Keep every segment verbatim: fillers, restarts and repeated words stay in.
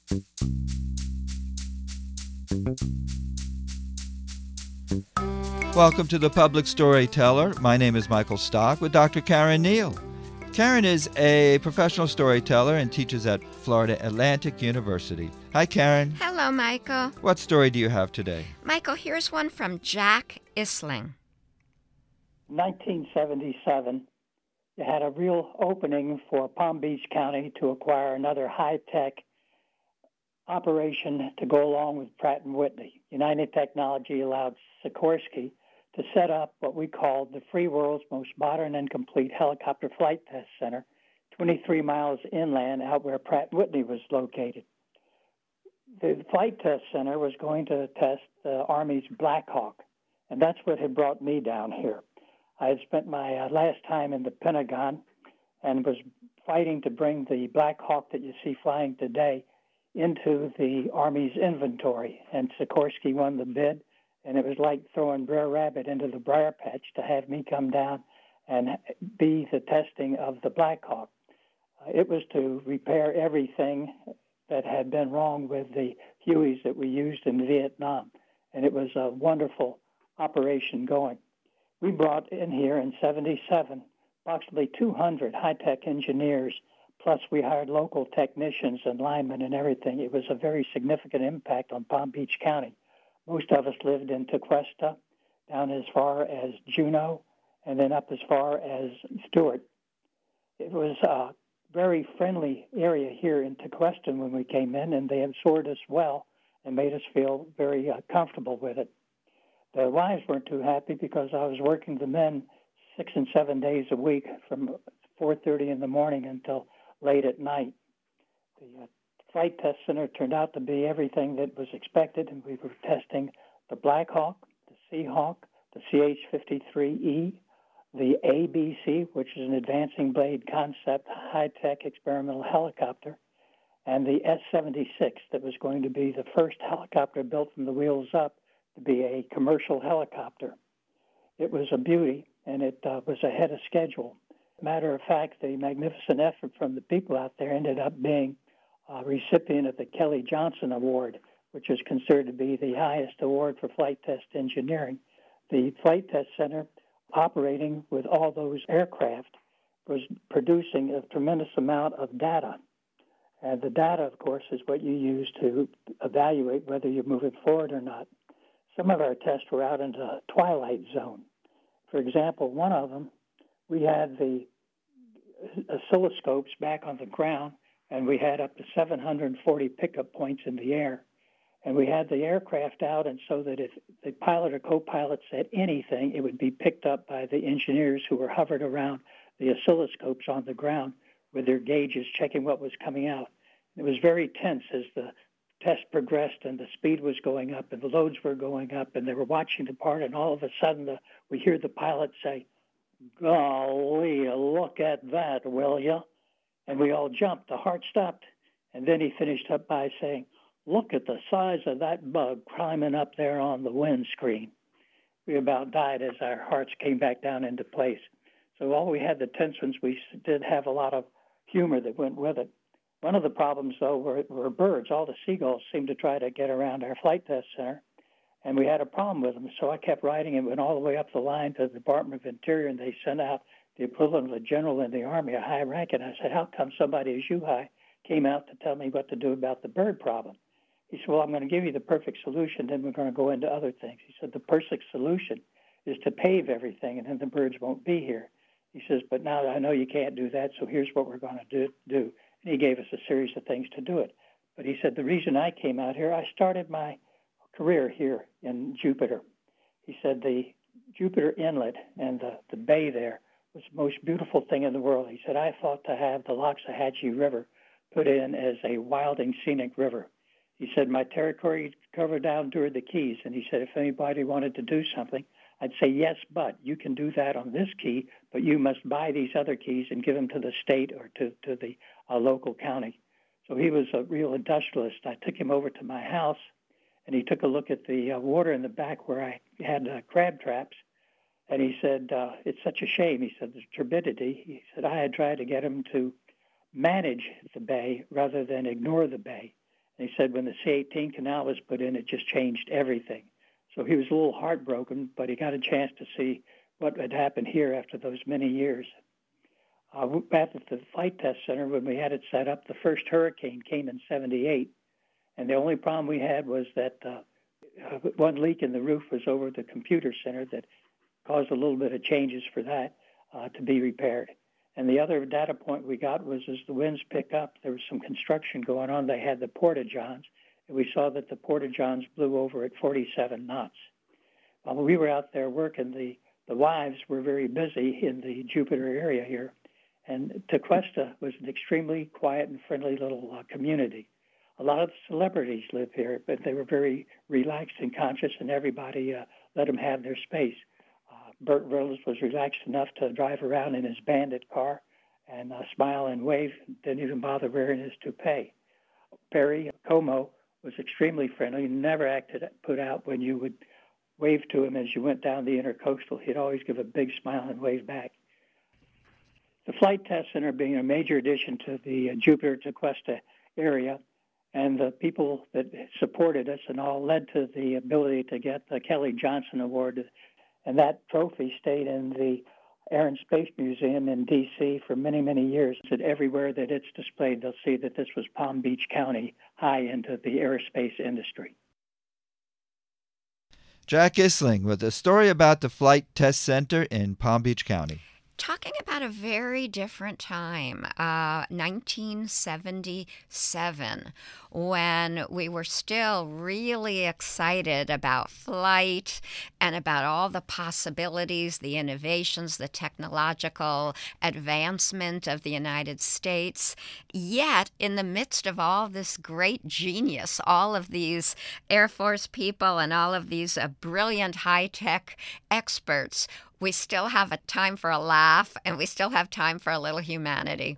Welcome to The Public Storyteller. My name is Michael Stock with Doctor Karen Neal. Karen is a professional storyteller and teaches at Florida Atlantic University. Hi, Karen. Hello, Michael. What story do you have today? Michael, here's one from Jack Isling. nineteen seventy-seven, you had a real opening for Palm Beach County to acquire another high-tech operation to go along with Pratt and Whitney. United Technology allowed Sikorsky to set up what we called the free world's most modern and complete helicopter flight test center, twenty-three miles inland out where Pratt and Whitney was located. The flight test center was going to test the Army's Black Hawk, and that's what had brought me down here. I had spent my uh, last time in the Pentagon and was fighting to bring the Black Hawk that you see flying today into the Army's inventory, and Sikorsky won the bid, and it was like throwing Brer Rabbit into the briar patch to have me come down and be the testing of the Black Hawk. Uh, it was to repair everything that had been wrong with the Hueys that we used in Vietnam, and it was a wonderful operation going. We brought in here in seventy-seven approximately two hundred high-tech engineers, plus we hired local technicians and linemen and everything. It was a very significant impact on Palm Beach County. Most of us lived in Tequesta, down as far as Juneau, and then up as far as Stewart. It was a very friendly area here in Tequesta when we came in, and they absorbed us well and made us feel very uh, comfortable with it. The wives weren't too happy because I was working the men six and seven days a week from four thirty in the morning until late at night. The uh, flight test center turned out to be everything that was expected, and we were testing the Black Hawk, the Seahawk, the C H fifty-three E, the A B C, which is an advancing blade concept high-tech experimental helicopter, and the S seventy-six that was going to be the first helicopter built from the wheels up to be a commercial helicopter. It was a beauty, and it uh, was ahead of schedule. Matter of fact, the magnificent effort from the people out there ended up being a recipient of the Kelly Johnson Award, which is considered to be the highest award for flight test engineering. The Flight Test Center, operating with all those aircraft, was producing a tremendous amount of data. And the data, of course, is what you use to evaluate whether you're moving forward or not. Some of our tests were out in the twilight zone. For example, one of them, we had the oscilloscopes back on the ground, and we had up to seven hundred forty pickup points in the air. And we had the aircraft out, and so that if the pilot or co-pilot said anything, it would be picked up by the engineers who were hovered around the oscilloscopes on the ground with their gauges checking what was coming out. It was very tense as the test progressed and the speed was going up and the loads were going up, and they were watching the part, and all of a sudden the, we hear the pilot say, "Golly, look at that, will you?" And we all jumped. The heart stopped. And then he finished up by saying, "Look at the size of that bug climbing up there on the windscreen." We about died as our hearts came back down into place. So while we had the tense ones, we did have a lot of humor that went with it. One of the problems, though, were, were birds. All the seagulls seemed to try to get around our flight test center, and we had a problem with them. So I kept writing and went all the way up the line to the Department of Interior, and they sent out the equivalent of a general in the Army, a high rank. And I said, "How come somebody as you high came out to tell me what to do about the bird problem?" He said, "Well, I'm going to give you the perfect solution, then we're going to go into other things." He said, "The perfect solution is to pave everything, and then the birds won't be here." He says, "But now I know you can't do that, so here's what we're going to do. do. And he gave us a series of things to do it. But he said, "The reason I came out here, I started my career here in Jupiter." He said, "The Jupiter Inlet and the, the bay there was the most beautiful thing in the world." He said, "I thought to have the Loxahatchee River put in as a wilding scenic river." He said, "My territory covered down toward the Keys." And he said, "If anybody wanted to do something, I'd say, yes, but you can do that on this key, but you must buy these other keys and give them to the state or to, to the uh, local county." So he was a real industrialist. I took him over to my house, and he took a look at the uh, water in the back where I had uh, crab traps. And he said, uh, "It's such a shame." He said, "The turbidity." He said, "I had tried to get him to manage the bay rather than ignore the bay." And he said when the C eighteen canal was put in, it just changed everything. So he was a little heartbroken, but he got a chance to see what had happened here after those many years. Uh, back at the Flight Test Center, when we had it set up, the first hurricane came in seventy-eight, and the only problem we had was that uh, one leak in the roof was over the computer center that caused a little bit of changes for that uh, to be repaired. And the other data point we got was as the winds pick up, there was some construction going on. They had the porta-johns, and we saw that the porta-johns blew over at forty-seven knots. While we were out there working, the, the wives were very busy in the Jupiter area here. And Tequesta was an extremely quiet and friendly little uh, community. A lot of the celebrities live here, but they were very relaxed and conscious, and everybody uh, let them have their space. Uh, Burt Reynolds was relaxed enough to drive around in his Bandit car and uh, smile and wave, didn't even bother wearing his toupee. Perry Como was extremely friendly, never acted put out when you would wave to him as you went down the intercoastal. He'd always give a big smile and wave back. The Flight Test Center being a major addition to the uh, Jupiter Tequesta area, and the people that supported us and all led to the ability to get the Kelly Johnson Award. And that trophy stayed in the Air and Space Museum in D C for many, many years. And everywhere that it's displayed, they'll see that this was Palm Beach County, high into the aerospace industry. Jack Isling with a story about the Flight Test Center in Palm Beach County. Talking about a very different time, uh, nineteen seventy-seven, when we were still really excited about flight and about all the possibilities, the innovations, the technological advancement of the United States. Yet, in the midst of all this great genius, all of these Air Force people and all of these uh, brilliant high-tech experts, we still have a time for a laugh, and we still have time for a little humanity.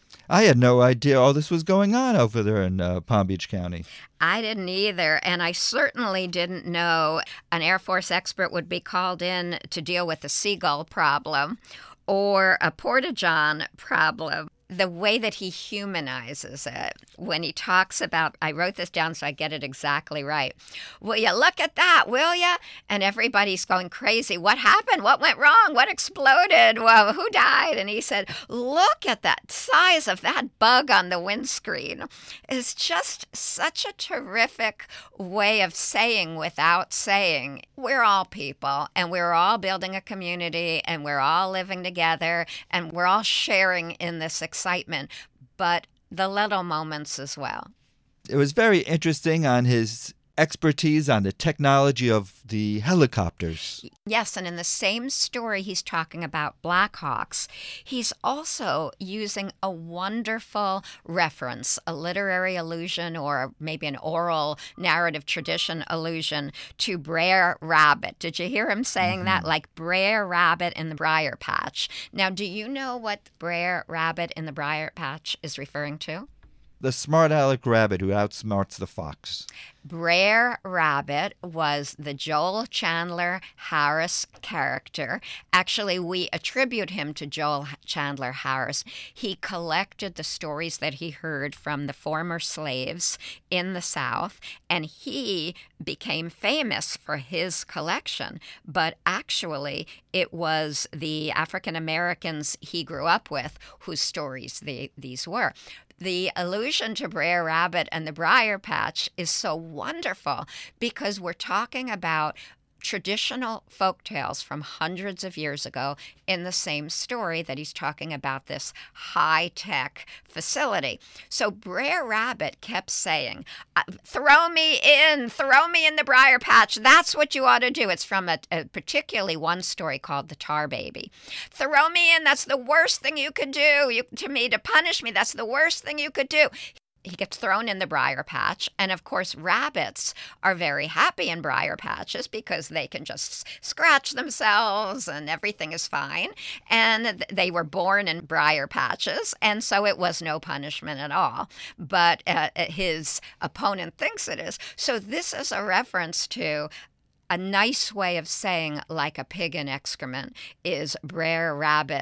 I had no idea all this was going on over there in uh, Palm Beach County. I didn't either, and I certainly didn't know an Air Force expert would be called in to deal with the seagull problem or a porta-john problem. The way that he humanizes it when he talks about, I wrote this down so I get it exactly right. Will you look at that, will you? And everybody's going crazy. What happened? What went wrong? What exploded? Well, who died? And he said, look at that size of that bug on the windscreen. It's just such a terrific way of saying without saying, we're all people, and we're all building a community, and we're all living together, and we're all sharing in this experience. Excitement, but the little moments as well. It was very interesting on his expertise on the technology of the helicopters. Yes, and in the same story he's talking about Blackhawks, he's also using a wonderful reference, a literary allusion or maybe an oral narrative tradition allusion to Brer Rabbit. Did you hear him saying mm-hmm. that? Like Brer Rabbit in the Briar Patch. Now, do you know what Brer Rabbit in the Briar Patch is referring to? The smart aleck rabbit who outsmarts the fox. Brer Rabbit was the Joel Chandler Harris character. Actually, we attribute him to Joel Chandler Harris. He collected the stories that he heard from the former slaves in the South, and he became famous for his collection. But actually, it was the African Americans he grew up with whose stories the, these were. The allusion to Brer Rabbit and the Briar Patch is so wonderful because we're talking about traditional folk tales from hundreds of years ago in the same story that he's talking about this high-tech facility. So Brer Rabbit kept saying, throw me in, throw me in the Briar Patch. That's what you ought to do. It's from a, a particularly one story called The Tar Baby. Throw me in. That's the worst thing you could do you, to me, to punish me. That's the worst thing you could do. He gets thrown in the briar patch, and of course rabbits are very happy in briar patches because they can just scratch themselves and everything is fine, and they were born in briar patches, and so it was no punishment at all, but uh, his opponent thinks it is. So this is a reference to a nice way of saying like a pig in excrement is Brer Rabbit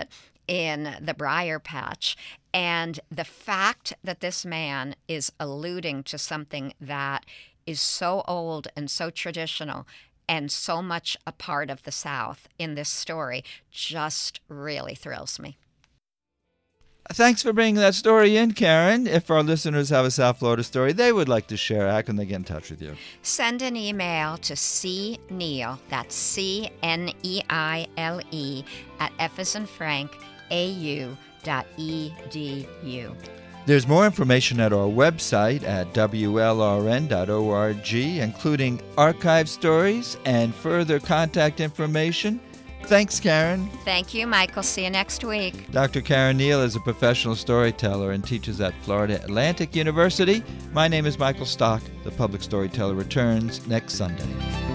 in the briar patch. And the fact that this man is alluding to something that is so old and so traditional and so much a part of the South in this story just really thrills me. Thanks for bringing that story in, Karen. If our listeners have a South Florida story they would like to share, how can they get in touch with you? Send an email to C Neil, that's C N E I L E, at F as in Frank, A U dot E D U. There's more information at our website at W L R N dot org, including archive stories and further contact information. Thanks, Karen. Thank you, Michael. See you next week. Doctor Karen Neal is a professional storyteller and teaches at Florida Atlantic University. My name is Michael Stock. The Public Storyteller returns next Sunday.